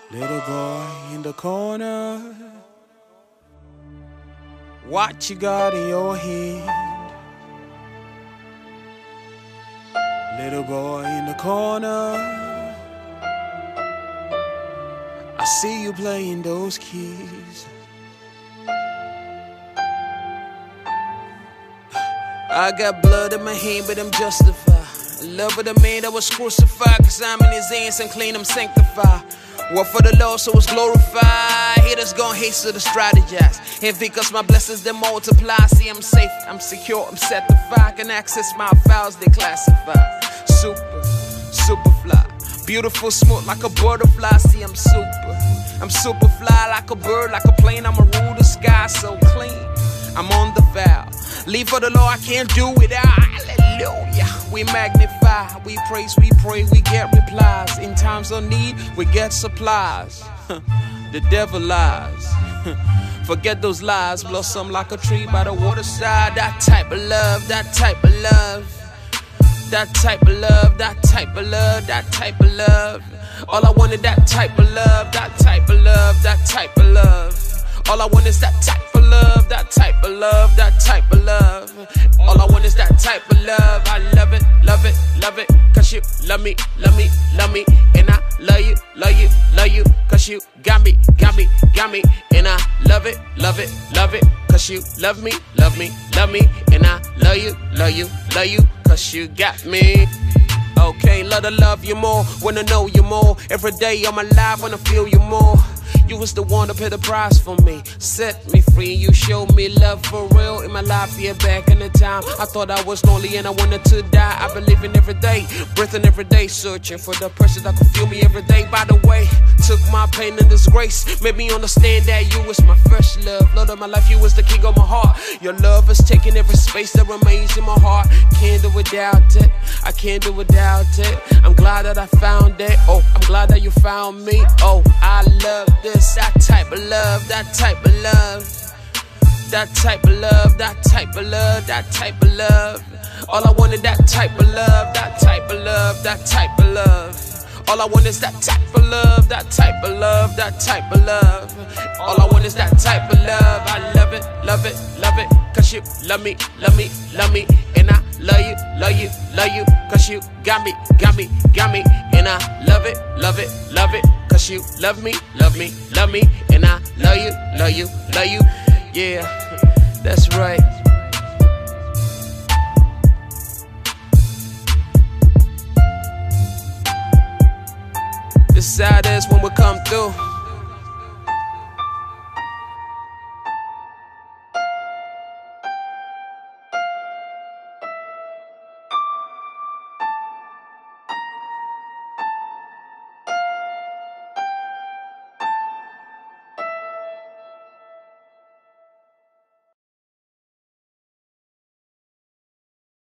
Little boy in the corner, what you got in your hand? Little boy in the corner, I see you playing those keys. I got blood in my hand, but I'm justified. I love of the man that was crucified, cause I'm in his hands and clean, I'm sanctified. Work for the Lord, so it's glorified. Haters gon' hate, so to strategize. And because my blessings, they multiply. See, I'm safe, I'm secure, I'm certified. I can access my files, they classified. Super fly. Beautiful, smooth like a butterfly. See, I'm super fly like a bird, like a plane. I'ma rule the sky so clean. I'm on the vow. Leave for the Lord, I can't do without. Hallelujah. We magnify, we praise, we pray, we get replies. In times of need, we get supplies. The devil lies. Forget those lies. Blossom like a tree by the waterside. That type of love, that type of love. That type of love, that type of love, that type of love. All I want is that type of love, that type of love, that type of love. All I want is that type of love, that type of love, that type of love. All I want is that type of love. I love it, love it, love it. Cause you love me, love me, love me. And I love you, love you, love you. Cause you got me, got me, got me. And I love it, love it, love it. Cause you love me, love me, love me. And I love you, love you, love you. Cause you got me. Okay, love you more, wanna know you more. Every day I'm alive, wanna feel you more. You was the one to pay the price for me. Set me free, you showed me love for real. In my life, yeah, back in the time I thought I was lonely and I wanted to die. I believe in every day, breathing every day, searching for the person that could feel me every day. By the way, took my pain and disgrace, made me understand that you was my first love. Lord of my life, you was the king of my heart. Your love has taken every space that remains in my heart. Can't do without it, I can't do without it. I'm glad that I found it, oh, I'm glad that you found me. Oh, I love this. That type of love, that type of love. That type of love, that type of love, that type of love. All I want is that type of love, that type of love, that type of love. All I want is that type of love, that type of love, that type of love. All I want is that type of love. I love it, love it, love it. Cause you love me, love me, love me. And I love you, love you, love you. Cause you got me, got me, got me. And I love it, love it, love it. Cause you love me, love me, love me. And I love you, love you, love you. Yeah, that's right. The sad is when we come through.